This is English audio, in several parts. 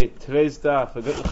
Okay, today's daf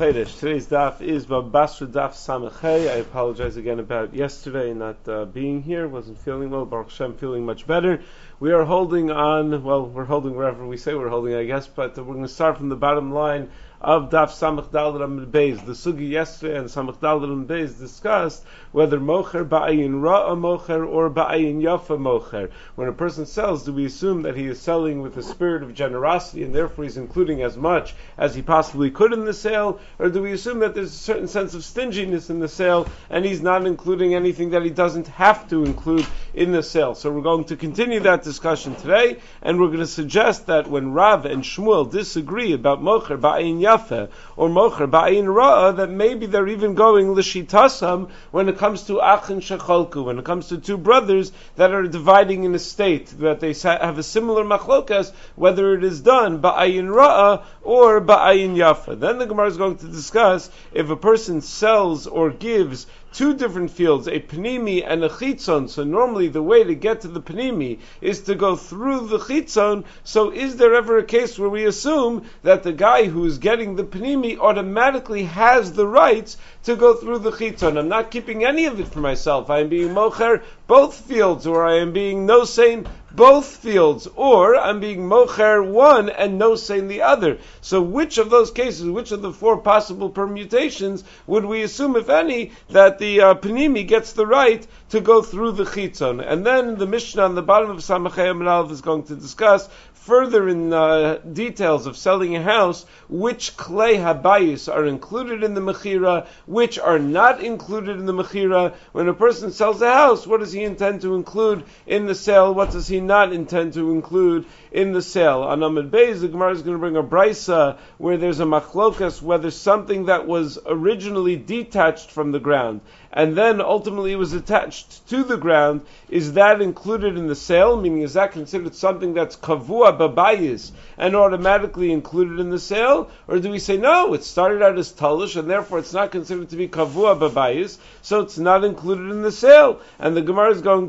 is Babasra Daf Samachay. I apologize again about yesterday not being here. Wasn't feeling well. Baruch Hashem, feeling much better. We are holding on. Well, we're holding wherever we say we're holding, I guess. But we're going to start from the bottom line of Daf Samach Daled Amud Beis. The sugi yesterday and Samach Daled Amud Beis discussed whether mocher ba'ayin ra'a mocher or ba'ayin yafa mocher. When a person sells, do we assume that he is selling with a spirit of generosity and therefore he's including as much as he possibly could in the sale, or do we assume that there's a certain sense of stinginess in the sale and he's not including anything that he doesn't have to include in the sale? So we're going to continue that discussion today, and we're going to suggest that when Rav and Shmuel disagree about mocher ba'ayin yafa or mocher ba'ayin ra'a, that maybe they're even going l'shitasam when it comes to achin shecholku, when it comes to two brothers that are dividing an estate, that they have a similar machlokas, whether it is done ba'ayin ra'a or ba'ayin yafa. Then the Gemara is going to discuss if a person sells or gives two different fields, a panimi and a chitzon. So normally the way to get to the panimi is to go through the chitzon. So is there ever a case where we assume that the guy who is getting the panimi automatically has the rights to go through the chitzon? I'm not keeping any of it for myself. I am being mocher both fields, or I am being nosein both fields, or I'm being mocher one and nosein the other. So which of those cases, which of the four possible permutations would we assume, if any, that the panimi gets the right to go through the chitzon? And then the Mishnah on the bottom of Samachay Amud Aleph is going to discuss further in details of selling a house, which klei habayis are included in the mechira, which are not included in the mechira. When a person sells a house, what does he intend to include in the sale? What does he not intend to include in the sale? On Amud Beis, the Gemara is going to bring a brisa where there's a machlokas whether something that was originally detached from the ground and then ultimately was attached to the ground, is that included in the sale? Meaning, is that considered something that's kavua babayis and automatically included in the sale? Or do we say, no, it started out as talish and therefore it's not considered to be kavua babayis, so it's not included in the sale? And the Gemara is going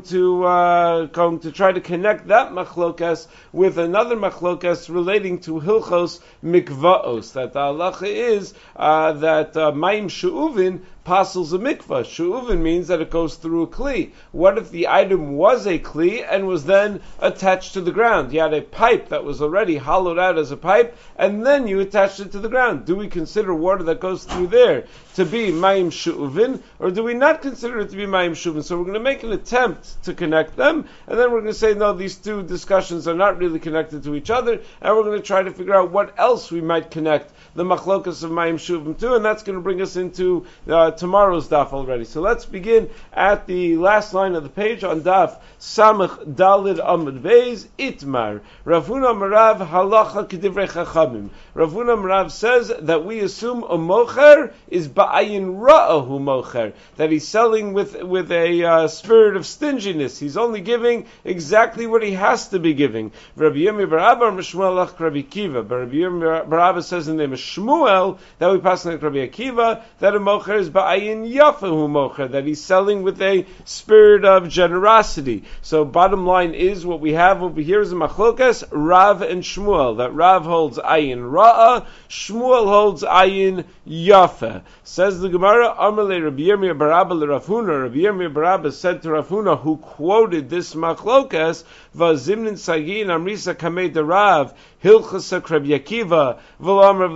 to try to connect that machlokas with another machlokas relating to hilchos mikvaos, that the halacha is that mayim she'uvin passes a mikvah. She'uvin means that it goes through a kli. What if the item was a kli and was then attached to the ground? You had a pipe that was already hollowed out as a pipe, and then you attached it to the ground. Do we consider water that goes through there to be mayim she'uvin, or do we not consider it to be mayim she'uvin? So we're going to make an attempt to connect them, and then we're going to say, no, these two discussions are not really connected to each other, and we're going to try to figure out what else we might connect the machlokas of mayim she'uvin to, and that's going to bring us into tomorrow's daf already. So let's begin at the last line of the page on daf Samach Daled Amud Beis. Itmar Rav Huna Marav halacha k'divrei chachamim. Rav Huna Marav says that we assume a mocher is ba'ayin ra'ahu mocher, that he's selling with a spirit of stinginess. He's only giving exactly what he has to be giving. Rabbi Yirmiyah bar Abba Mishmuel lach Rabbi Akiva. But Rabbi Yirmiyah bar Abba says in the name of Shmuel that we pass like Rabbi Akiva that a mocher is ba'ayin yafahu mocher, that he's selling with a spirit of generosity. So bottom line is, what we have over here is a machlokas, Rav and Shmuel, that Rav holds ayin ra'a, Shmuel holds ayin yafa. Says the Gemara, Amalei Rabbi Yirmiyah bar Abba l'Rav Huna. Rabbi Yirmiyah bar Abba said to Rav Huna, who quoted this machlokas, v'zimnin sagin amrisa kamei de Rav hilchasa Rabbi Akiva v'lamar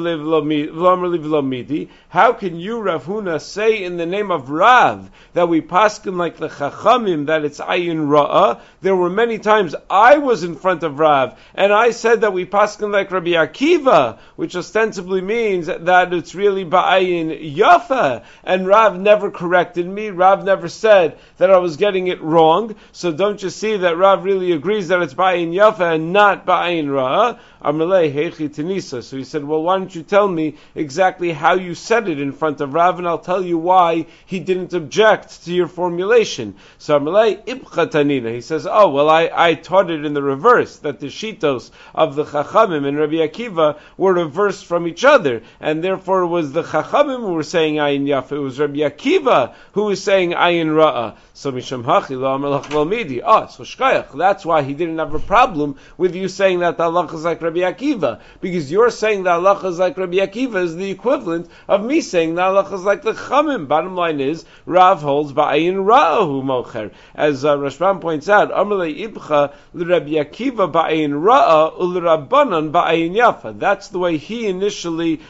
v'lo midi. How can you, Rav Huna, say in the name of Rav that we paskin like the Chachamim, that it's ayin ra'ah? There were many times I was in front of Rav and I said that we paskin like Rabbi Akiva, which ostensibly means that it's really ba'ayin yafa, and Rav never corrected me. Rav never said that I was getting it wrong. So don't you see that Rav really agrees that it's ba'ayin yafa and not ba'ayin ra'ah? Amalei hechi tenisa. So he said, well, why don't you tell me exactly how you said it in front of Rav, and I'll tell you why he didn't object to your formulation. So Amalei ibcha tanina. He says, oh, well, I taught it in the reverse, that the shitos of the Chachamim and Rabbi Akiva were reversed from each other, and therefore it was the Chachamim who were saying ayin yafa. It was Rabbi Akiva who was saying ayin ra'ah. So Misham Hachi lo amalach lo midi. So shkayach. That's why he didn't have a problem with you saying that the halacha is like Rabbi Akiva, because you're saying the halacha is like like Rabbi Akiva is the equivalent of me saying the halacha is like the Chamim. Bottom line is, Rav holds ba'ayin ra'ahu mocher. As Rashbam points out, Amalei ibcha l'Rabbi Akiva ba'ayin ra'a u'l'Rabbanan ba'ayin yafa. That's the way he initially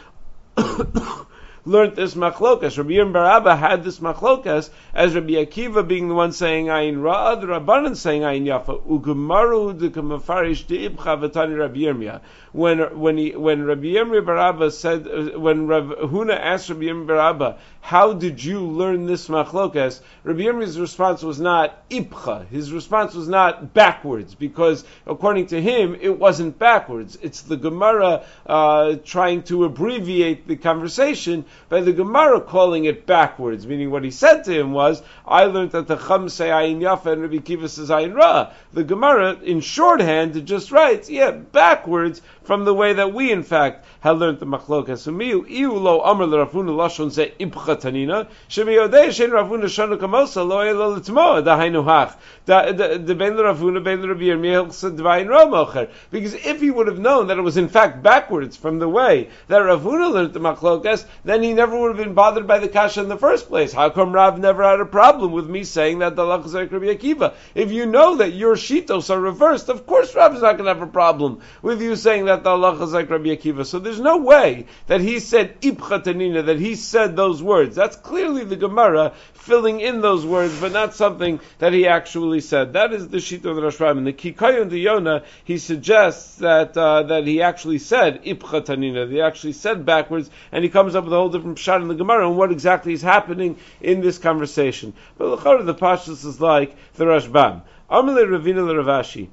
learned this machlokas. Rabbi Yirm bar Abba had this machlokas as Rabbi Akiva being the one saying ayin ra'ah, the Rabbanan saying ayin yafa. Ugemaru dekamafarish deibcha v'tani Rabbi Yirmiyah. When Rabbi Yirm bar Abba said, when Rav Huna asked Rabbi Yirm bar Abba, how did you learn this machlokas? Rabbi Yirmiyah's response was not ibcha. His response was not backwards, because according to him, it wasn't backwards. It's the Gemara trying to abbreviate the conversation by the Gemara calling it backwards, meaning what he said to him was, I learned that the Chum say ayin yafa and Rabbi Akiva says ayin ra. The Gemara, in shorthand, it just writes, backwards from the way that we, in fact, had learned the machlokas. Iu lo amar l'Ravuna lashon ze ibcha tanina, shemiyodei shein Ravuna shanu kamosa lo elo l'tmoa dahainu hach. The ben l'Ravuna ben l'Rabbi Yirmiyah said d'vayin ra mocher. Because if he would have known that it was in fact backwards from the way that Ravuna learned the machlokas, then he never would have been bothered by the kasha in the first place. How come Rav never had a problem with me saying that the halacha is like Rabbi Akiva? If you know that your shitos are reversed, of course Rav is not going to have a problem with you saying that the halacha is like Rabbi Akiva. So there's no way that he said ibcha tanina, that he said those words. That's clearly the Gemara filling in those words, but not something that he actually said. That is the shita of the Rashbam. In the Kikayon de Yona, he suggests that he actually said ibcha tanina, that he actually said backwards, and he comes up with a whole different pshat in the Gemara on what exactly is happening in this conversation. But the pashtus is like the Rashbam. Amalei Ravina l'Ravashi.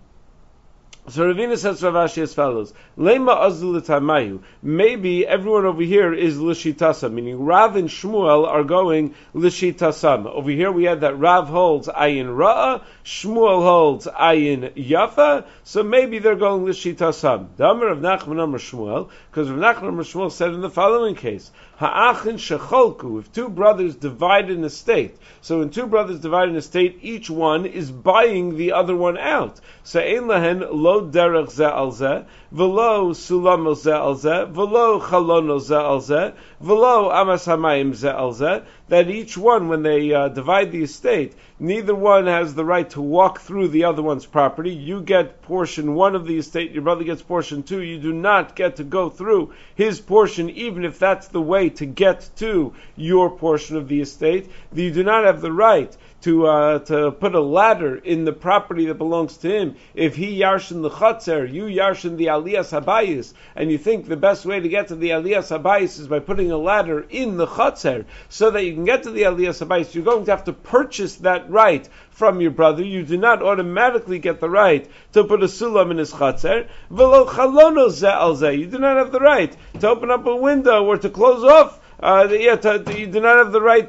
So Ravina says to Ravashi as follows: Lema azul l'tamayu. Maybe everyone over here is l'shitasa, meaning Rav and Shmuel are going l'shitasam. Over here we had that Rav holds ayin ra'a, Shmuel holds ayin yafa. So maybe they're going l'shitasam. The Amar of Nachman Amar Shmuel, because Rav Nachman Amar Shmuel said in the following case: Ha'achin shecholku. If two brothers divide an estate, so when two brothers divide an estate, each one is buying the other one out. So ein lahen lo derech ze al ze, v'lo sulam ze al ze, v'lo chalon ze al ze, v'lo amas hamayim ze al ze. That each one, when they divide the estate, neither one has the right to walk through the other one's property. You get portion one of the estate, your brother gets portion two. You do not get to go through his portion, even if that's the way to get to your portion of the estate. You do not have the right to put a ladder in the property that belongs to him. If he yarshin the chatzer, you yarshin the aliyas habayis, and you think the best way to get to the aliyas habayis is by putting a ladder in the chatzer, so that you can get to the aliyas habayis, you're going to have to purchase that right from your brother. You do not automatically get the right to put a sulam in his chatzer. V'lo chalono ze al ze. You do not have the right to open up a window or to close off. You do not have the right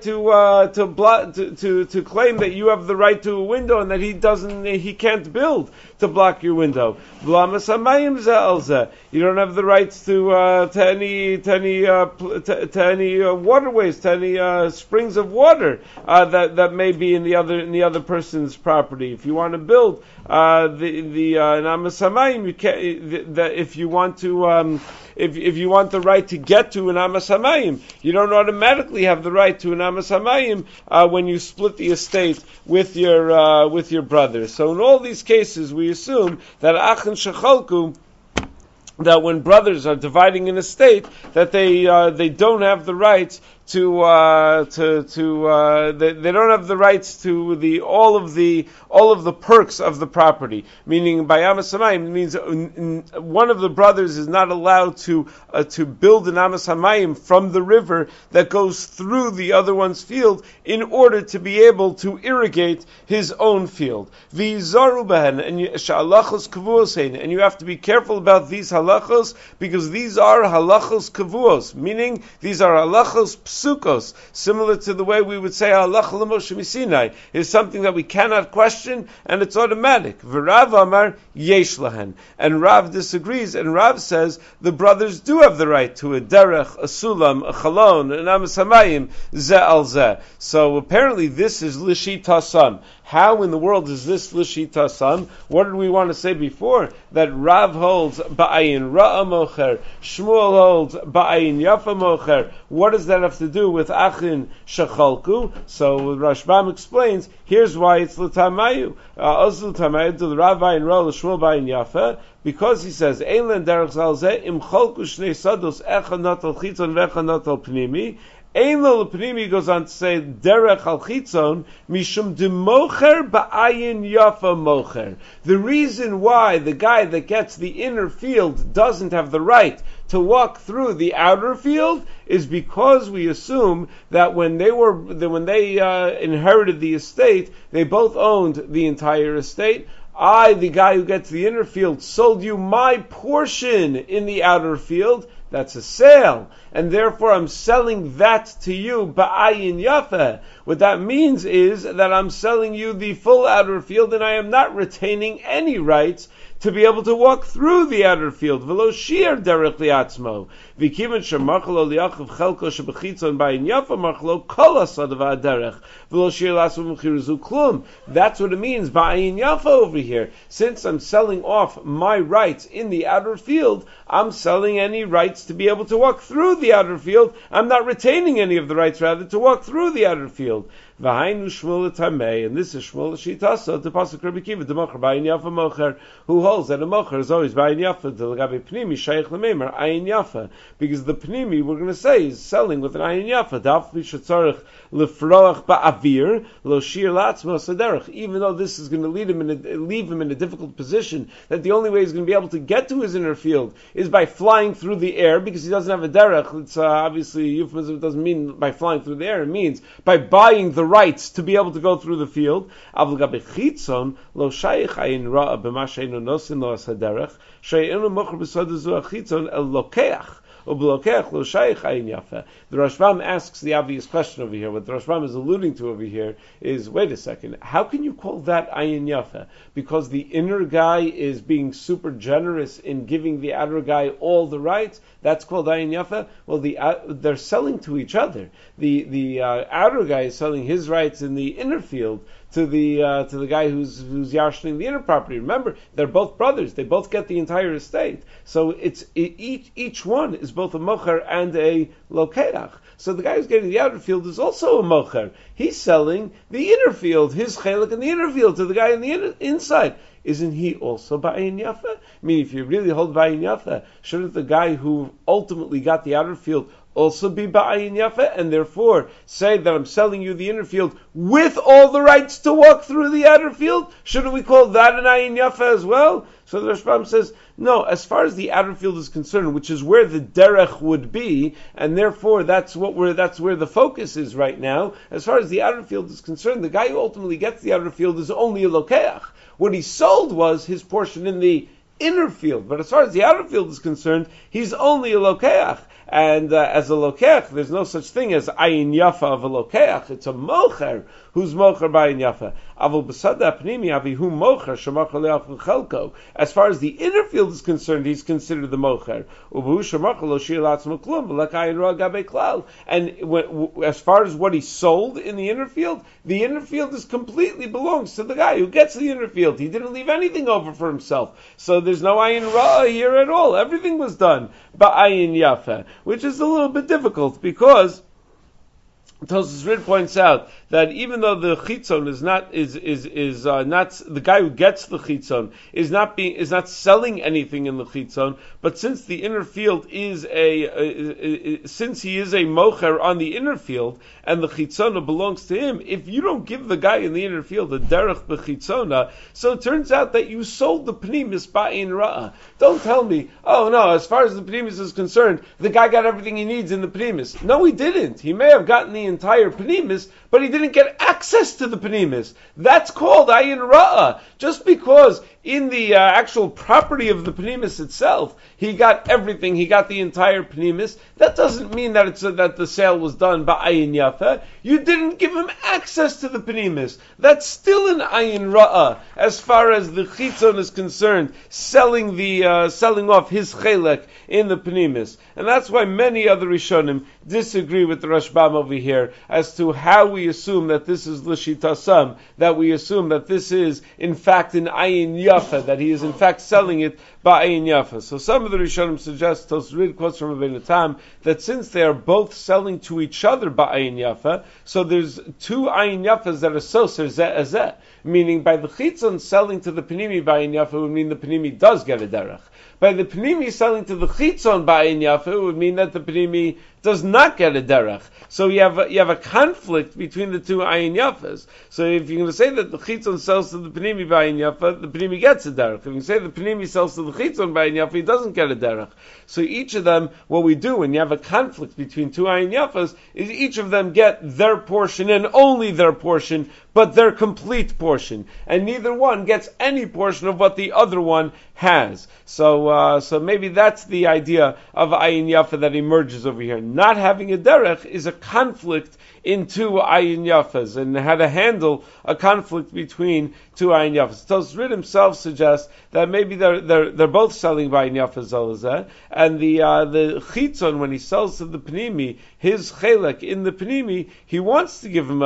to claim that you have the right to a window and that he can't build to block your window. You don't have the rights to any waterways, to any springs of water that may be in the other person's property. If you want to build an Amas Hamayim, you can't. If you want to. If you want the right to get to an Amas Hamayim, you don't automatically have the right to an Amas Hamayim when you split the estate with your brother. So in all these cases, we assume that Achin Shechalku, that when brothers are dividing an estate, that they don't have the rights they don't have the rights to all of the perks of the property. Meaning, by Amas Hamayim means one of the brothers is not allowed to build an Amas Hamayim from the river that goes through the other one's field in order to be able to irrigate his own field. V'yizaru behen, and she'alachos kavuos hein, and you have to be careful about these halachos, because these are halachos kavuos, meaning these are halachos Psukos, similar to the way we would say Halach l'Moshe Misinai, is something that we cannot question, and it's automatic. V'Rav Amar Yesh Lahen. And Rav disagrees, and Rav says the brothers do have the right to a derech, a sulam, a chalon, an amas hamayim, ze al ze. So apparently this is Lishitasam. How in the world is this Lishitasam? What did we want to say before? That Rav holds Ba'ayin Ra'a Mocher, Shmuel holds Ba'ayin Yafa Mocher. What does that have to do with Achin Shechalku? So Rashbam explains, here's why it's L'tamayu. L'tamayu to the Rav Ba'ayin Ra'a, Shmuel Ba'ayin Yafa, because he says, Eilen derech zalzeh im cholku shnei sados echa natal chitzon vecha natal pnimi. Ein lo pnimi goes on to say derech al chitzon mishum democher ba'ayin yafa mocher. The reason why the guy that gets the inner field doesn't have the right to walk through the outer field is because we assume that when they inherited the estate, they both owned the entire estate. I, the guy who gets the inner field, sold you my portion in the outer field. That's a sale. And therefore I'm selling that to you, ba'ayin yafa. What that means is that I'm selling you the full outer field and I am not retaining any rights to be able to walk through the outer field. V'lo shir derech liatzmo. V'kimen shemachlo liachav chelko shebechitzon ba'ayin yafa machlo kol asadav ha'derech. V'lo shir lasu v'chirizu klum. That's what it means, ba'ayin yafa over here. Since I'm selling off my rights in the outer field, I'm selling any rights to be able to walk through the outer field. I'm not retaining any of the rights, rather, to walk through the outer field. V'hainu Shmuel Tamei, and this is Shmuel Shitasa, the pasuk Rabbi Kiva, the Mocher Ba'ayin Yafa Mocher, who holds that a Mocher is always Ba'ayin Yafa, the Lagabe Pnimi Shaykh L'Meimer Ayin Yafa, because the Pnimi we're going to say is selling with an Ayin Yafa. Daf Mishatzarich Lefroach Ba'avir Lo Shir Latzmo Saderich. Even though this is going to leave him in a difficult position, that the only way he's going to be able to get to his inner field is by flying through the air, because he doesn't have a derech. It's obviously euphemism. It doesn't mean by flying through the air. It means by buying the rights to be able to go through the field. The Rashbam asks the obvious question over here. What the Rashbam is alluding to over here is, wait a second, how can you call that ayin yafa? Because the inner guy is being super generous in giving the outer guy all the rights. That's called ayin yafa. Well, they're selling to each other. The outer guy is selling his rights in the inner field to the guy who's yarshening the inner property. Remember, they're both brothers. They both get the entire estate. So each one is both a mocher and a lokeach. So the guy who's getting the outer field is also a mocher. He's selling the inner field, his chelik in the inner field, to the guy in the inside. Isn't he also ba'ayin yafa? I mean, if you really hold ba'ayin yafa, shouldn't the guy who ultimately got the outer field also be ba'ayin yafa, and therefore say that I'm selling you the inner field with all the rights to walk through the outer field? Shouldn't we call that an ayin yafa as well? So the Rashbam says, no, as far as the outer field is concerned, which is where the derech would be, and therefore that's where the focus is right now. As far as the outer field is concerned, the guy who ultimately gets the outer field is only a lokeach. What he sold was his portion in the inner field, but as far as the outer field is concerned, he's only a lokeach. And as a lokeach, there's no such thing as ayin yafa of a lokeach. It's a mocher who's mocher ba'ayin yafa. Avol b'sada pnimi avihu mocher shemocher le'achel chelko. As far as the inner field is concerned, he's considered the mocher. U'v'hu shemocher lo shir latzmo klum v'lek ayin ra gabe klal. And as far as what he sold in the inner field is completely belongs to the guy who gets the inner field. He didn't leave anything over for himself. So there's no ayin ra here at all. Everything was done ba'ayin yafa, which is a little bit difficult because Tosfos Rid points out that even though the chitzon is not the guy who gets the chitzon is not selling anything in the chitzon, but since the inner field is since he is a mocher on the inner field and the chitzona belongs to him, if you don't give the guy in the inner field a derech b'chitzona, so it turns out that you sold the pnimis ba'in ra'ah. Don't tell me, oh no, as far as the pnimis is concerned, the guy got everything he needs in the pnimis. No, he didn't. He may have gotten the entire pnimis, but he didn't get access to the pnimis. That's called ayin ra'ah. Just because in the actual property of the Pnimis itself, he got everything. He got the entire Pnimis. That doesn't mean that that the sale was done by Ayin Yafa. You didn't give him access to the Pnimis. That's still an Ayin Ra'ah as far as the Chitzon is concerned, selling off his Chelek in the Pnimis. And that's why many other Rishonim disagree with the Rashbam over here as to how we assume that this is L'Shitasam, that we assume that this is in fact an Ayin Yafa, that he is in fact selling it by Ayin Yafa. So some of the Rishonim suggest, Tosrid quotes from Rabbeinu Tam, that since they are both selling to each other by Ayin Yafa, so there's two Ayin Yafas that are soser zeh zeh, meaning by the Chitzon selling to the Pnimi by Ayin Yafa would mean the Pnimi does get a derech. By the Pnimi selling to the Chitzon by Ayin Yafa, it would mean that the Pnimi does not get a derech. So you have a conflict between the two Ayin Yafas. So if you're going to say that the Chitzon sells to the Pnimi by Ayin Yafa, the Pnimi gets a derech. If you say the Pnimi sells to the Chitzon by Ayin Yafa, he doesn't get a derech. So each of them, what we do when you have a conflict between two Ayin Yafas, is each of them get their portion and only their portion, but their complete portion. And neither one gets any portion of what the other one has. So maybe that's the idea of Ayin Yafa that emerges over here. Not having a derech is a conflict in two Ayin Yafas, and how to handle a conflict between two Ayin Yafas. Tosrid himself suggests that maybe they're both selling by Ayin Yafas Zalazeh, and the Chitzon, when he sells to the Pnimi, his Chelek in the Pnimi, he wants to give him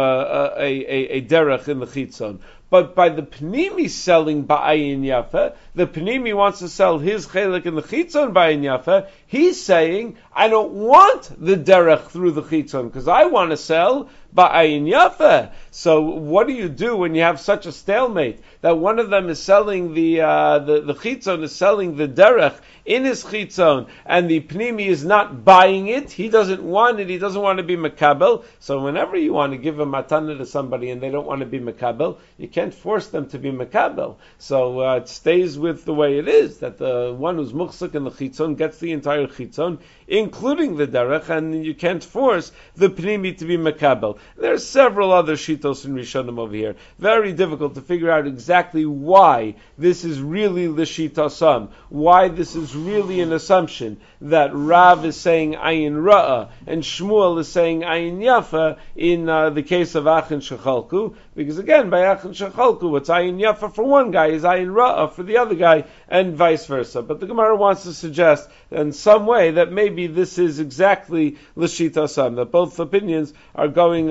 a derech in the Chitzon. But by the Pnimi selling Ba'ayin Yafa, the Pnimi wants to sell his Chelek in the Chitzon Ba'ayin Yafa, he's saying, I don't want the derech through the Chitzon, because I want to sell Ba'ayin Yafa. So what do you do when you have such a stalemate, that one of them is selling the Chitzon is selling the derech in his Chitzon, and the Pnimi is not buying it, he doesn't want it, he doesn't want to be Makabel. So whenever you want to give a matana to somebody and they don't want to be Makabel, you can't force them to be Makabel. So it stays with the way it is, that the one who's Muchsik in the Chitzon gets the entire Chitzon, including the derech, and you can't force the Pnimi to be Makabel. There are several other Shitos in Rishonim over here. Very difficult to figure out exactly why this is really L'Shitasam, why this is really an assumption that Rav is saying Ayin Ra'ah and Shmuel is saying Ayin Yafa in the case of Achin Shechalku, because again, by Achin Shechalku, what's Ayin Yafa for one guy is Ayin Ra'ah for the other guy, and vice versa. But the Gemara wants to suggest in some way that maybe this is exactly L'Shitasam, that both opinions are going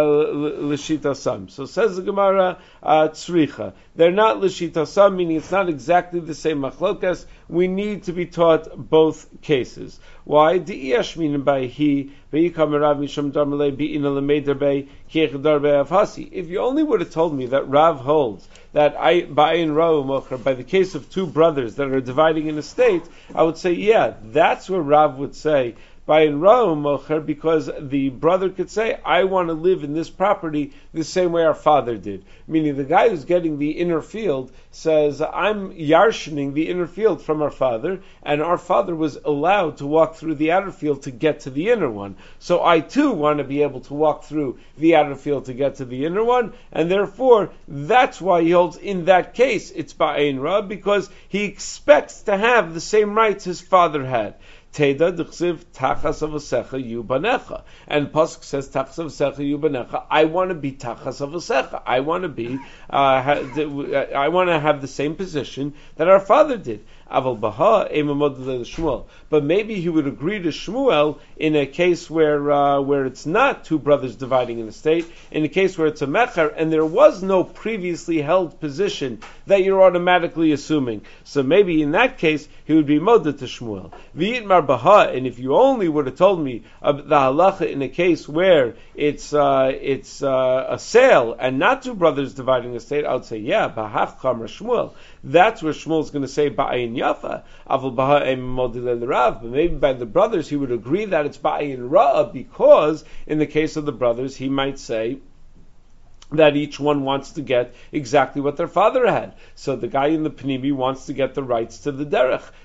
L'Shitasam. So says the Gemara, Tzricha. They're not L'Shitasam, meaning it's not exactly the same machlokas. We need to be taught both cases. Why? If you only would have told me that Rav holds that by the case of two brothers that are dividing an estate, I would say, yeah, that's where Rav would say Bayin Ra'u Mocher, because the brother could say, I want to live in this property the same way our father did. Meaning the guy who's getting the inner field says, I'm yarshening the inner field from our father, and our father was allowed to walk through the outer field to get to the inner one. So I too want to be able to walk through the outer field to get to the inner one, and therefore that's why he holds in that case it's Ba'ayin Ra'u, because he expects to have the same rights his father had. Teda d'chsiv tachas avasecha yubanecha, and Pasuk says tachas avasecha yubanecha. I want to be tachas avasecha. I want to be. I want to have the same position that our father did. Aval baha emamod Shmuel, but maybe he would agree to Shmuel in a case where it's not two brothers dividing an estate, in a case where it's a mecher and there was no previously held position that you're automatically assuming. So maybe in that case he would be moda to Shmuel. V'yitmar baha, and if you only would have told me the halacha in a case where it's a sale and not two brothers dividing an estate, I would say yeah, bahach kamar Shmuel. That's where Shmuel's going to say Ba'ayin Yafa, Aval Baha Modilel Rav. But maybe by the brothers he would agree that it's Ba'ayin Ra'ah, because in the case of the brothers he might say that each one wants to get exactly what their father had. So the guy in the Pnimi wants to get the rights to the derech.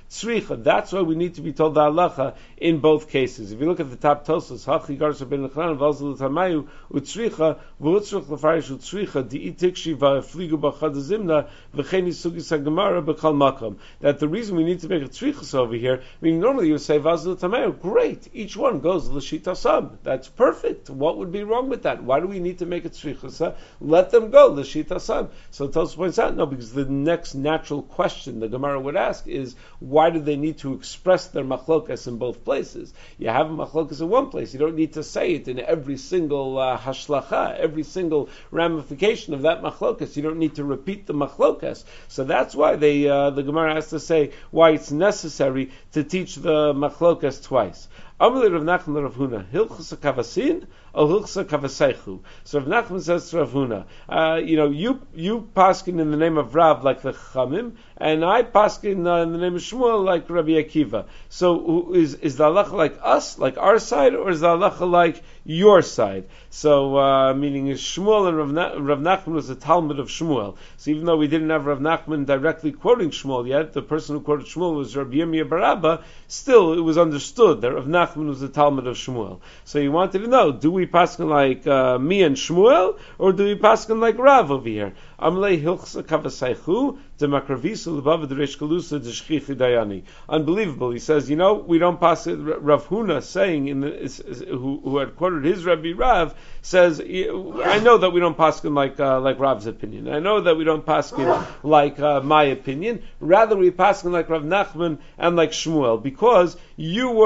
tzricha. That's why we need to be told the halacha in both cases. If you look at the top Tosfos, hachi garsa ben lechanan v'alzel l'tamayu utzricha v'utzrich l'farish utzricha di'itikshi v'afligu b'chad zimna v'cheni sugis hagemara b'chal makam. That the reason we need to make a tzrichas over here, meaning normally you would say v'alzel l'tamayu, great, each one goes l'shita sab. That's perfect. What would be wrong with that? Why do we need to make a tzrichas? Let them go l'shita sab. So Tosfos points out, no, because the next natural question the Gemara would ask is, why do they need to express their machlokas in both places? You have a machlokas in one place. You don't need to say it in every single hashlacha, every single ramification of that machlokas. You don't need to repeat the machlokas. So that's why the Gemara has to say why it's necessary to teach the machlokas twice. Amalei Rav Nachman Rav Huna, Hilchus Kavasin or Hilchus Kavaseichu. So Rav Nachman says to Rav Huna, you paskin in the name of Rav like the Chamim, and I paskin in the name of Shmuel like Rabbi Akiva. So is the halacha like us, like our side, or is the halacha like your side? So meaning is Shmuel and Rav Nachman was a Talmud of Shmuel. So even though we didn't have Rav Nachman directly quoting Shmuel yet, the person who quoted Shmuel was Rabbi Yirmiyah bar Abba. Still, it was understood that Rav Nachman was the Talmud of Shmuel. So he wanted to know: do we paskin like me and Shmuel, or do we paskin like Rav over here? Amlei hilchsa kavasaychu demakravisu lebav d'reish kalusa d'shchichi dayani. Unbelievable. He says, we don't pass it. Rav Huna saying who had quoted his Rabbi Rav says, I know that we don't paskin like Rav's opinion. I know that we don't paskin like my opinion. Rather, we paskin like Rav Nachman and like Shmuel, because you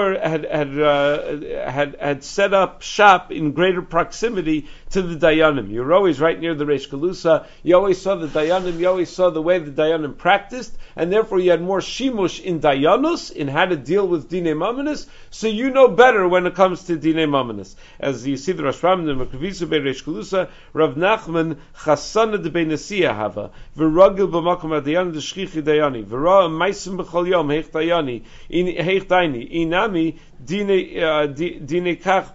had set up shop in greater proximity to the Dayanim. You were always right near the Reish Kalusa. You always saw the Dayanim. You always saw the way the Dayanim practiced, and therefore you had more shimush in Dayanus, in how to deal with Dinei Mamonis. So you know better when it comes to Dinei Mamonis. As you see the Rosh Ram, the Makavisu Bei Reish Kalusa, Rav Nachman Chasana de Bei Nesiya Hava V'Ragil B'Makom HaDayan D'Shchichi Dayani V'Ra Maisim B'Chol Yom Heich Dayani Heich Daini Inami Dine Kach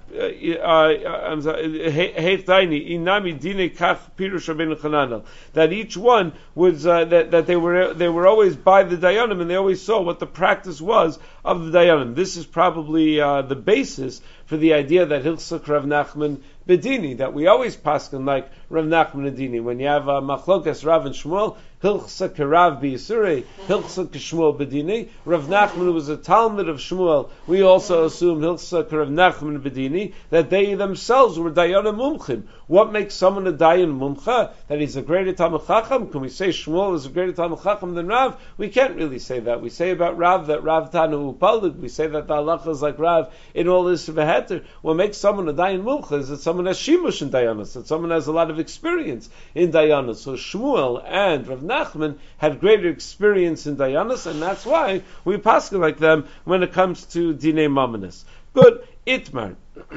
Heich Daini Inami Dine Kach Pirush Rabbeinu Chananel. That each one was that they were always by the Dayanim, and they always saw what the practice was of the Dayanim. This is probably the basis for the idea that Hilchsuk Rav Nachman Bedini, that we always paskin like Rav Nachman Bedini. When you have Machlokas Rav and Shmuel, Hilchsuk Rav B'Yisurei, Hilchsuk Shmuel Bedini. Rav Nachman was a Talmud of Shmuel. We also assume Hilchsuk Rav Nachman Bedini, that they themselves were Dayanim Mumchim. What makes someone a Dayan Mumcha? That he's a greater Talmud Chacham? Can we say Shmuel is a greater Talmud Chacham than Rav? We can't really say that. We say about Rav that Rav Tanu Upalid. We say that the halacha is like Rav in all this Veheter. What makes someone a Dayan Mumcha is that someone has Shimush in Dayanus, that someone has a lot of experience in Dayanus. So Shmuel and Rav Nachman had greater experience in Dayanus, and that's why we paskin like them when it comes to Dinei Mamonis. Good. Itmar.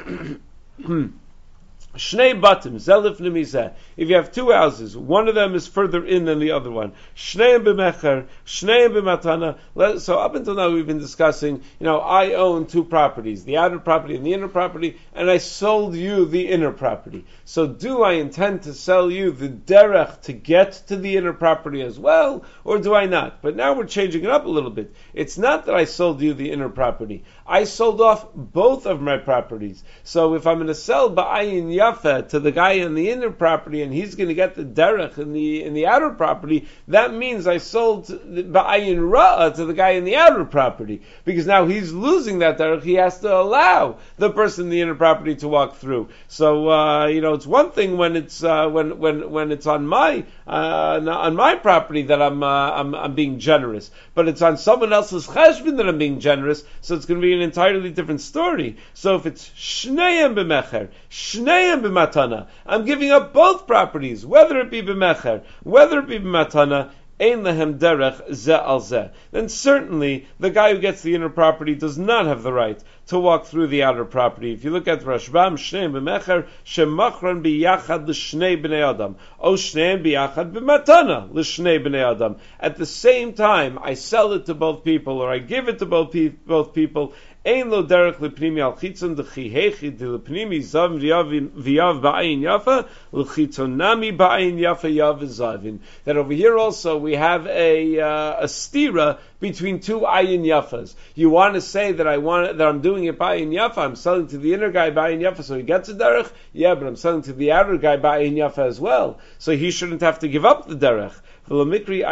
Shnei batim, zelif nemizeh. If you have two houses, one of them is further in than the other one. Shneim b'mecher, shneim b'matana. So up until now we've been discussing, I own two properties, the outer property and the inner property, and I sold you the inner property. So do I intend to sell you the derech to get to the inner property as well, or do I not? But now we're changing it up a little bit. It's not that I sold you the inner property. I sold off both of my properties. So if I'm going to sell ba'ayin yafa to the guy in the inner property and he's going to get the derech in the outer property, that means I sold ba'ayin ra'ah to the guy in the outer property. Because now he's losing that derech. He has to allow the person in the inner property to walk through. So it's one thing when it's when it's on my property that I'm being generous, but it's on someone else's cheshbon that I'm being generous. So it's going to be an entirely different story. So if it's shneim b'mecher, shneim b'matana, I'm giving up both properties, whether it be b'mecher, whether it be b'matana, ein lehem derech ze al ze. Then certainly the guy who gets the inner property does not have the right to walk through the outer property. If you look at Rashbam, shneim b'mecher, shemachran b'yachad l'shnei b'nei adam, o shneim b'yachad b'matana l'shnei b'nei adam. At the same time, I sell it to both people, or I give it to both people. Ein lo derech lepnimi al chitzon dechihechi de lepnimi zav v'yav ba'ayin yafa l'chitzonami ba'ayin yafa yav zavin. That over here also we have a stira between two ayin yafas. You want to say that I'm doing it by ayin yafa, I'm selling to the inner guy by ayin yafa, so he gets a derech? Yeah, but I'm selling to the outer guy by ayin yafa as well, so he shouldn't have to give up the derech. And even the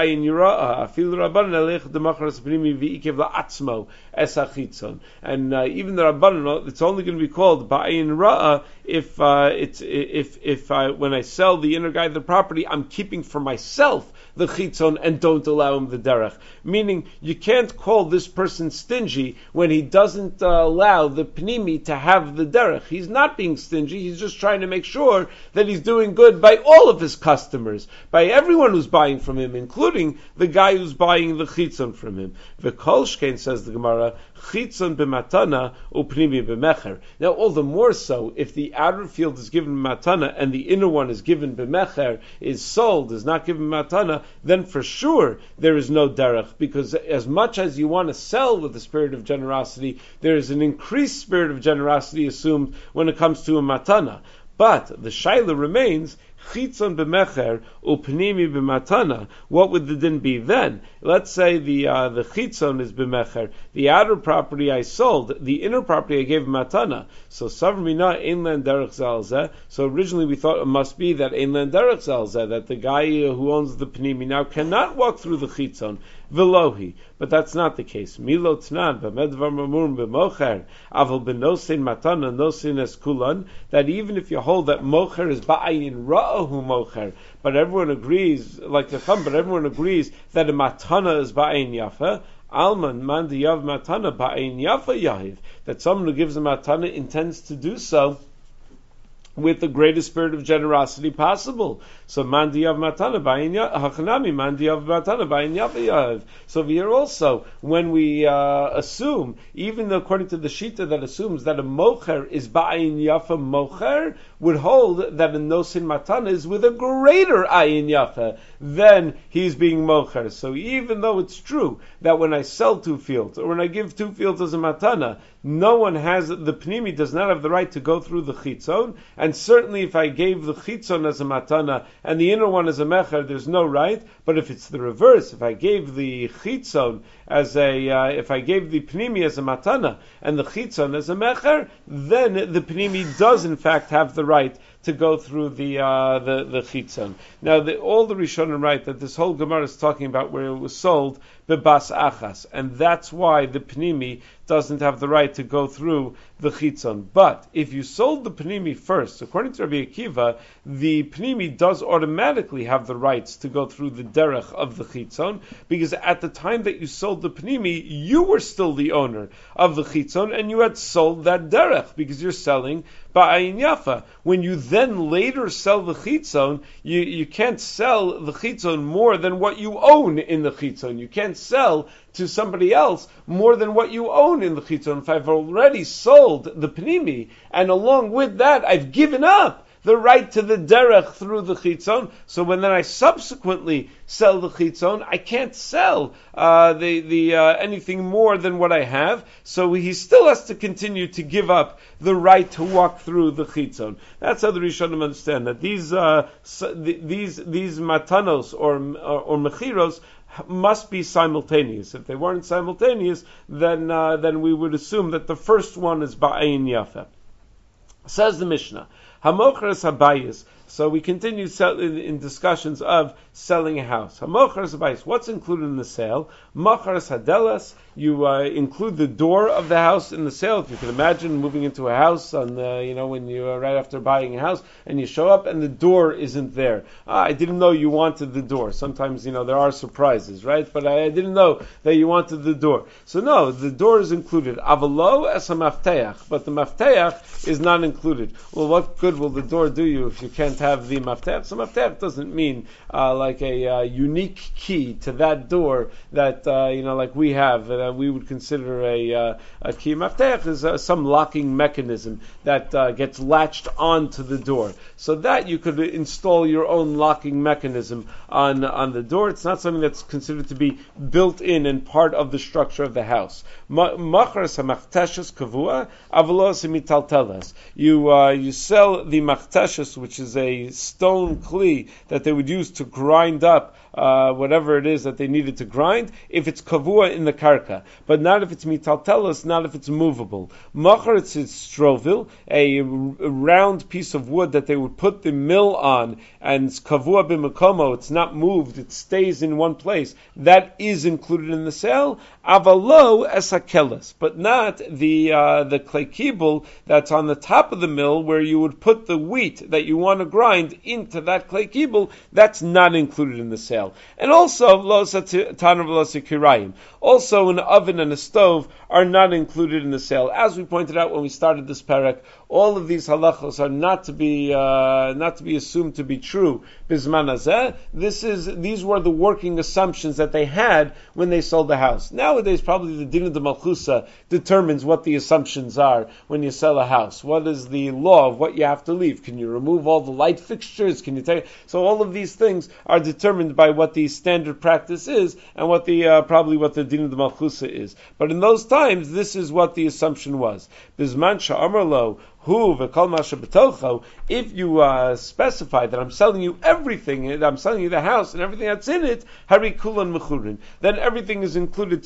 Rabbanan, it's only going to be called ba'ayin ra'ah if when I sell the inner guy the property, I'm keeping for myself the chitzon and don't allow him the derech. Meaning, you can't call this person stingy when he doesn't allow the pnimi to have the derech. He's not being stingy, he's just trying to make sure that he's doing good by all of his customers, by everyone who's buying from him, including the guy who's buying the chitzon from him. V'kol shkein, says the Gemara, chitzon b'matana u'pnimi b'mecher. Now, all the more so, if the outer field is given matana and the inner one is given b'mecher, is sold, is not given matana, then for sure there is no derech, because as much as you want to sell with the spirit of generosity, there is an increased spirit of generosity assumed when it comes to a matana. But the shaila remains, chitzon b'mecher upnimi b'matana. What would the din be then? Let's say the chitzon is b'mecher. The outer property I sold, the inner property I gave matana. So savrimina einlan derech zalzeh. So originally we thought it must be that einlan derech zalzeh, that the guy who owns the pnimi now cannot walk through the chitzon. Velohi, but that's not the case. Milo tnan b'medvar mamur b'mocher aval b'nosin matana nosin es kulan. That even if you hold that mocher is ba'ayin ra'ahu mocher, but everyone agrees, like the thumb, but everyone agrees that a matana is ba'ayin yafa. Alman man diyav matana ba'ayin yafa yahiv. That someone who gives a matana intends to do so with the greatest spirit of generosity possible. So mandi of matana ba'in hachanami mandi of matana ba'in yav. So here also, when we assume, even according to the shita that assumes that a mocher is ba'in yafa mocher, would hold that a nosin matana is with a greater ayin yafa than he's being mocher. So even though it's true that when I sell 2 fields, or when I give 2 fields as a matana, no one has, the pnimi does not have the right to go through the chitzon, and certainly if I gave the chitzon as a matana and the inner one as a mecher, there's no right. But if it's the reverse, if I gave the chitzon as if I gave the pnimi as a matana and the chitzon as a mecher, then the pnimi does in fact have the right to go through the chitzon. Now, all the Rishonim write that this whole Gemara is talking about where it was sold bebas achas, and that's why the pnimi doesn't have the right to go through the chitzon. But if you sold the pnimi first, according to Rabbi Akiva, the pnimi does automatically have the rights to go through the derech of the chitzon, because at the time that you sold the pnimi, you were still the owner of the chitzon, and you had sold that derech, because you're selling ba'ayin yafa. When you then later sell the chitzon, you can't sell the chitzon more than what you own in the chitzon. You can't sell to somebody else more than what you own in the chitzon. If I've already sold the pnimi, and along with that I've given up the right to the derech through the chitzon, so when then I subsequently sell the chitzon, I can't sell anything more than what I have, so he still has to continue to give up the right to walk through the chitzon. That's how the Rishonim understand that these matanos or mechiros must be simultaneous. If they weren't simultaneous, then we would assume that the first one is ba'ayin yafa. Says the Mishnah, hamochras habayis. So we continue in discussions of selling a house. Hamochras habayis. What's included in the sale? Mochras hadelas. You include the door of the house in the sale. If you can imagine moving into a house on when you right after buying a house and you show up and the door isn't there. I didn't know you wanted the door. Sometimes there are surprises, right? But I didn't know that you wanted the door. So no, the door is included. Avalo as a mafteach, but the mafteach is not included. Well, what good will the door do you if you can't have the mafteach? So mafteach doesn't mean like a unique key to that door that like we have. We would consider a key. Mafteach is some locking mechanism that gets latched onto the door. So that you could install your own locking mechanism on the door. It's not something that's considered to be built in and part of the structure of the house. Machras hamachteshes kavua avalos mitalteles. You sell sell the machteshes, which is a stone kli that they would use to grind up whatever it is that they needed to grind, if it's kavua in the karka, but not if it's mitaltelos, not if it's movable. Machar, it's strovil, a round piece of wood that they would put the mill on, and kavua b'makomo, it's not moved, it stays in one place. That is included in the sale. Avalo esakeles, but not the clay kibble that's on the top of the mill where you would put the wheat that you want to grind into that clay kibble. That's not included in the sale. And also, also an oven and a stove are not included in the sale. As we pointed out when we started this parak, all of these halachos are not to be assumed to be true. Bizman hazeh, these were the working assumptions that they had when they sold the house. Nowadays, probably the din of the malchusa determines what the assumptions are when you sell a house. What is the law of what you have to leave? Can you remove all the light fixtures? Can you take? So all of these things are determined by what the standard practice is and what the probably what the din of the malchusa is. But in those times, this is what the assumption was. Bizman sha'amar lo. If you specify that I'm selling you everything, and I'm selling you the house and everything that's in it, hari kulan mechurin, then everything is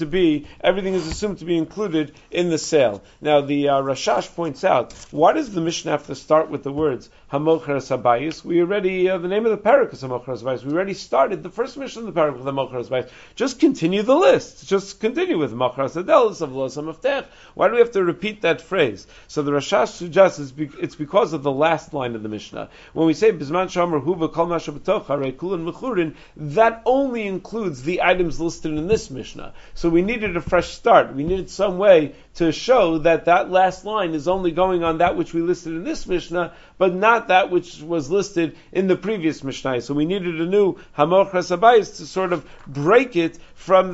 assumed to be included in the sale. Now the Rashash points out, why does the Mishnah have to start with the words hamocher sabayis? We already the name of the parak is hamocher sabayis. We already started the first Mishnah of the parak with hamocher sabayis. Just continue the list. Just continue with hamocher sadelis of los hamaftech. Why do we have to repeat that phrase? So the Rashash suggests it's because of the last line of the Mishnah. When we say Bizman Shamar Huva Kol Masha B'tocha Reikulan Mechurin, that only includes the items listed in this Mishnah. So we needed a fresh start. We needed some way to show that last line is only going on that which we listed in this Mishnah, but not that which was listed in the previous Mishnah. So we needed a new Hamoch Hasabayis to sort of break it from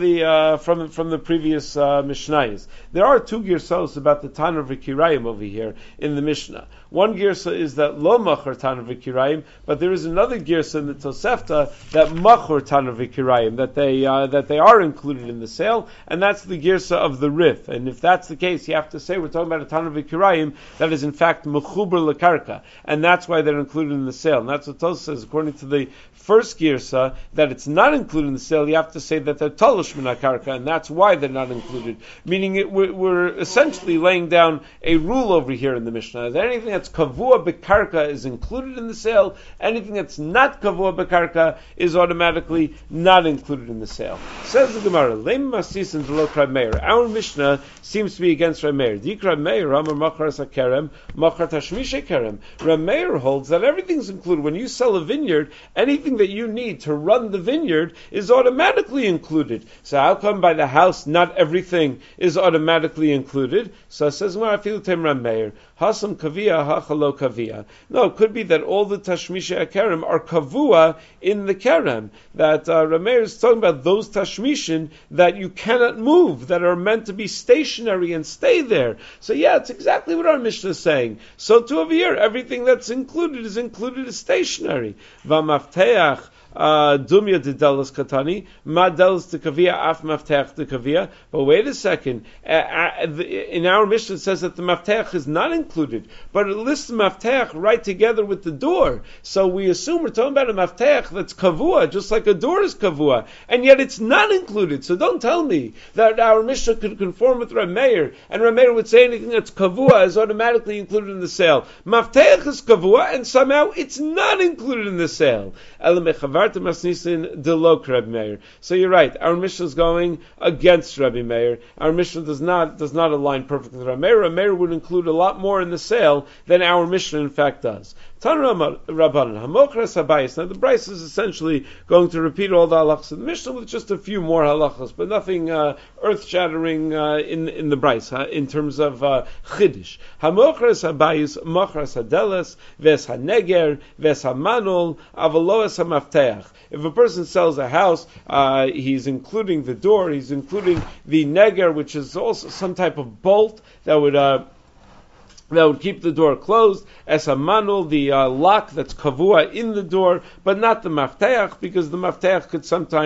the previous Mishnayos. There are two girsos about the Tanur V'Kirayim over here in the Mishnah. One girsa is that lo machor Tanur V'Kirayim, but there is another girsa in the Tosefta that machor Tanur V'Kirayim, that they are included in the sale, and that's the girsa of the Rif. And if that's the case, you have to say we're talking about a Tanur V'Kirayim that is in fact mechuber lekarka, and that's why they're included in the sale. And that's what Tosefta says, according to the first girsa, that it's not included in the sale. You have to say that they're tolush min hakarka, and that's why they're not included. Meaning we're essentially laying down a rule over here in the Mishnah that anything that's kavua bekarka is included in the sale. Anything that's not kavua bekarka is automatically not included in the sale. Says the Gemara, Leim masis and lo krab meir. Our Mishnah seems to be against Reb Meir. Di krab meir amar machar sakerem machar tashmishe kerem. Reb Meir holds that everything's included. When you sell a vineyard, anything that you need to run the vineyard is automatically included. So how come by the house not everything is automatically included? So it says, Reb Meir, Hasam kavia, hachalo kavia. No, it could be that all the tashmisha kerem are kavua in the kerem. That Reb Meir is talking about those tashmishin that you cannot move, that are meant to be stationary and stay there. So yeah, it's exactly what our Mishnah is saying. So to over here, everything that's included as stationary. V'mafteach dumya de delas katani, ma delas de kavia, af mafteach de kavia. But wait a second, in our Mishnah it says that the mafteach is not included, but it lists the mafteach right together with the door. So we assume we're talking about a mafteach that's kavua, just like a door is kavua, and yet it's not included. So don't tell me that our Mishnah could conform with Reb Meir, and Reb Meir would say anything that's kavua is automatically included in the sale. Mafteach is kavua, and somehow it's not included in the sale. So you're right. Our Mishnah is going against Rabbi Meir. Our Mishnah does not align perfectly with Rabbi Meir. Rabbi Meir would include a lot more in the sale than our Mishnah in fact does. Tanur Rabbanan Hamochras Habayis. Now the Bryce is essentially going to repeat all the halachas of the Mishnah with just a few more halachas, but nothing earth-shattering in the Bryce in terms of Chiddush. Hamochras Habayis, Mochras Hadeles, Ves Haneger, Ves Hamanol, Avaloes Hamafteach. If a person sells a house, he's including the door, he's including the neger, which is also some type of bolt that would keep the door closed, as a manul, the lock that's kavua in the door, but not the mafteach, because the mafteach could sometimes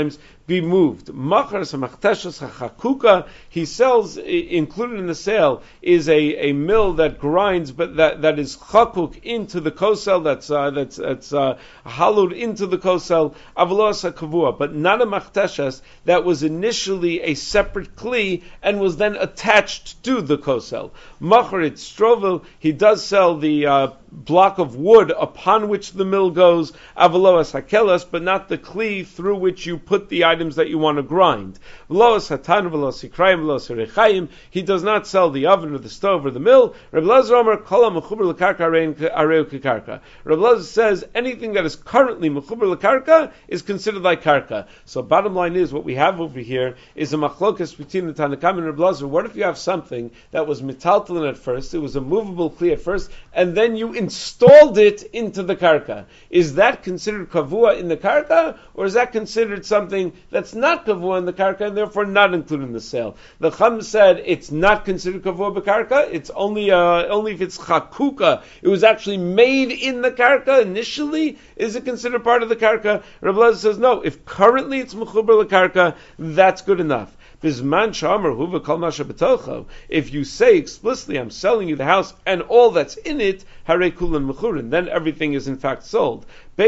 be moved. Machar samachteshas hachakuka, he sells, included in the sale is a mill that grinds, but that is chakuk into the kosel, that's hollowed into the kosel, avalos hakavua, but not a machteshas that was initially a separate kli and was then attached to the kosel. Machar it strovel, he does sell the block of wood upon which the mill goes, avaloas hakelas, but not the kli through which you put the items that you want to grind. Veloas hatan, veloas hikrayim, veloas herechayim. He does not sell the oven or the stove or the mill. Reb Elazar Omer kol mechuber lekarka areu kekarka. Reb Elazar says anything that is currently mechuber lekarka is considered like karka. So bottom line is, what we have over here is a machlokas between the Tanakam and Reb Elazar. What if you have something that was metaltalin at first, it was a movable kli at first, and then you installed it into the karka? Is that considered kavua in the karka, or is that considered something that's not kavua in the karka and therefore not included in the sale? The Chum said it's not considered kavua b'karka. It's only if it's chakuka. It was actually made in the karka initially. Is it considered part of the karka? Reb Elazar says no. If currently it's mechuber lekarka, that's good enough. If you say explicitly, I'm selling you the house and all that's in it, then everything is in fact sold. But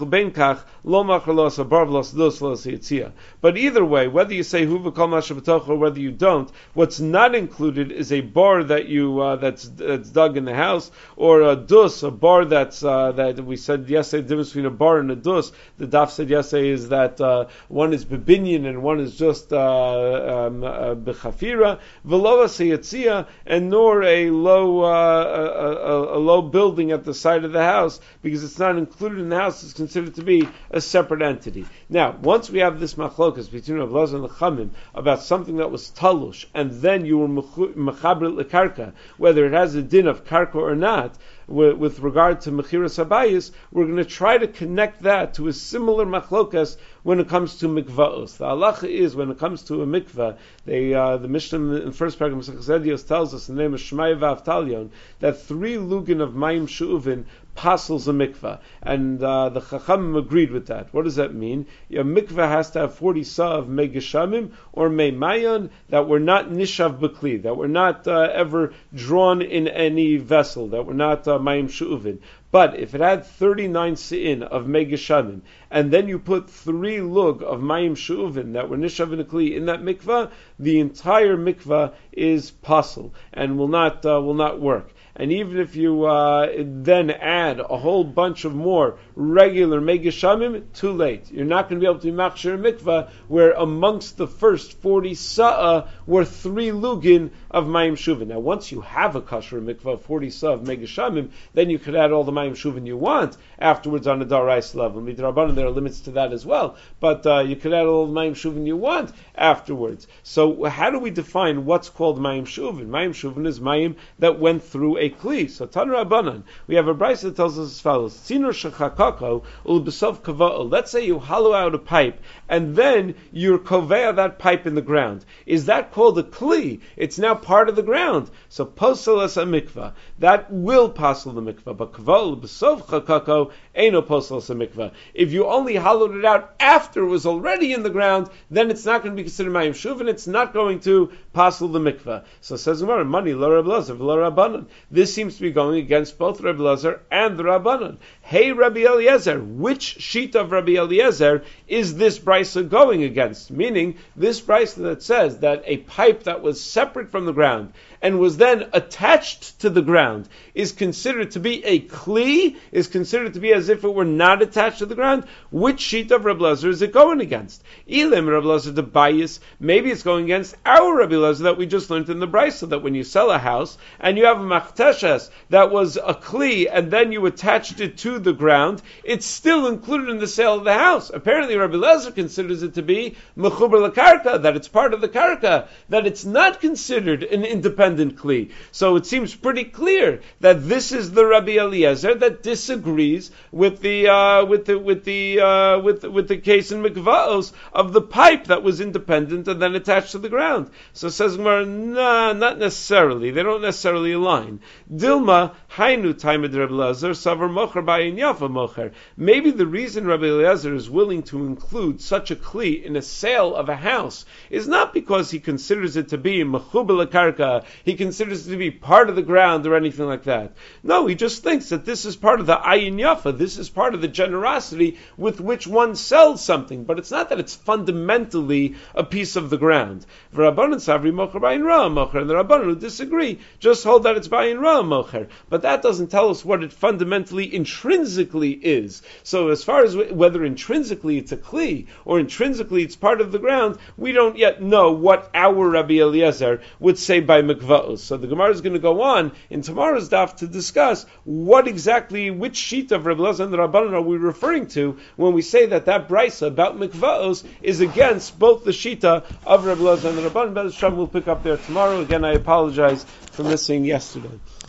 either way, whether you say or whether you don't, what's not included is a bar that you that's dug in the house, or a dus, a bar that we said yesterday. The difference between a bar and a dus, the daf said yesterday, is that one is bebinyan and one is just bechafira, v'lo seyatzia, and nor a low building at the side of the house, because it's not included in the house. It's considered to be a separate entity. Now, once we have this machlokas between Reb Elazar and the Chamim about something that was talush, and then you were mechaber lekarka, whether it has a din of karka or not, with regard to mechiras habayis, we're going to try to connect that to a similar machlokas when it comes to mikvaos. The halacha is, when it comes to a mikvah, the Mishnah in the first paragraph of Masechus Ediyos tells us in the name of Shmai V'Avtalion that 3 lugin of mayim she'uvin pasels a mikvah, and the Chachamim agreed with that. What does that mean? A mikvah has to have 40 sa of mei geshamim or mei mayon that were not nishav b'kli, that were not ever drawn in any vessel, that were not mayim she'uvin. But if it had 39 se'in of mei geshamim, and then you put 3 lug of mayim she'uvin that were nishav in a kli in that mikvah, the entire mikvah is pasel and will not work. And even if you then add a whole bunch of more regular mei geshamim, too late. You're not going to be able to be machshir mikvah where amongst the first 40 sa'ah were 3 lugin of mayim shuvin. Now, once you have a kasher mikvah of 40 sa'ah of mei geshamim, then you could add all the mayim shuvin you want afterwards on a daraisa level. Midrabanan, there are limits to that as well, but you could add all the mayim shuvin you want afterwards. So, how do we define what's called mayim shuvin? Mayim shuvin is mayim that went through a kli. So Tanur Rabbanan, we have a brayso that tells us as follows: Tzinur shechakako ulbesov kava'ol. Let's say you hollow out a pipe and then you're kovea that pipe in the ground. Is that called a kli? It's now part of the ground. So posel es a mikvah. That will posel the mikvah. But kava'ol besov chakako eino posel es a mikvah. If you only hollowed it out after it was already in the ground, then it's not going to be considered mayim shuv, and it's not going to posel the mikvah. So says Gemara, money lo Reb Elazar v'lo Rabbanan. This seems to be going against both Reb Elazar and the Rabbanan. Hey, Rabbi Eliezer, which sheet of Rabbi Eliezer is this brisa going against? Meaning, this brisa that says that a pipe that was separate from the ground and was then attached to the ground is considered to be a kli, is considered to be as if it were not attached to the ground. Which sheet of Rabbi Eliezer is it going against? Elim Rabbi Eliezer the bias, maybe it's going against our Rabbi Eliezer that we just learned in the brisa, that when you sell a house and you have a machteshes that was a kli and then you attached it to the ground, it's still included in the sale of the house. Apparently Rabbi Eliezer considers it to be mechuber lekarka, that it's part of the karka, that it's not considered an independent kli. So it seems pretty clear that this is the Rabbi Eliezer that disagrees with the case in mikvaos of the pipe that was independent and then attached to the ground. So it says Gemara, nah, not necessarily. They don't necessarily align. Dilma hainu taimed Rabbi Eliezer savar mocher ba'in yafa mocher. Maybe the reason Rabbi Eliezer is willing to include such a kli in a sale of a house is not because he considers it to be mechubel karka, he considers it to be part of the ground or anything like that. No, he just thinks that this is part of the ayin yafa, this is part of the generosity with which one sells something, but it's not that it's fundamentally a piece of the ground. V'rabbanan savri mocher ba'in ra mocher, and the Rabbanan who disagree just hold that it's ba'in ra mocher, but that doesn't tell us what it fundamentally, intrinsically is. So as far as whether intrinsically it's a kli or intrinsically it's part of the ground, we don't yet know what our Rabbi Eliezer would say by mikvaos. So the Gemara is going to go on in tomorrow's daf to discuss what exactly, which sheet of Rabbi Eliezer and the Rabbanan are we referring to when we say that brisa about mikvaos is against both the shita of Rabbi Eliezer and the Rabbanan. But we'll pick up there tomorrow. Again, I apologize for missing yesterday.